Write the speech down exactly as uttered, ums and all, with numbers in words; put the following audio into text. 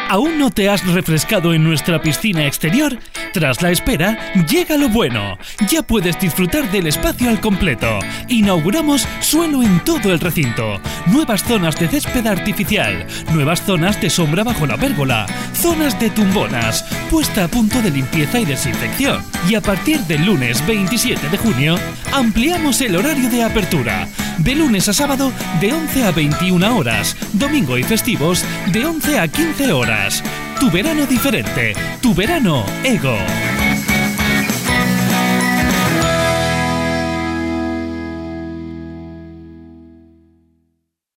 ¿Aún no te has refrescado en nuestra piscina exterior? Tras la espera, llega lo bueno. Ya puedes disfrutar del espacio al completo. Inauguramos suelo en todo el recinto. Nuevas zonas de césped artificial. Nuevas zonas de sombra bajo la pérgola. Zonas de tumbonas. Puesta a punto de limpieza y desinfección. Y a partir del lunes veintisiete de junio, ampliamos el horario de apertura. De lunes a sábado, de once a veintiuna horas. Domingo y festivos, de once a quince horas. Tu verano diferente. Tu verano Ego.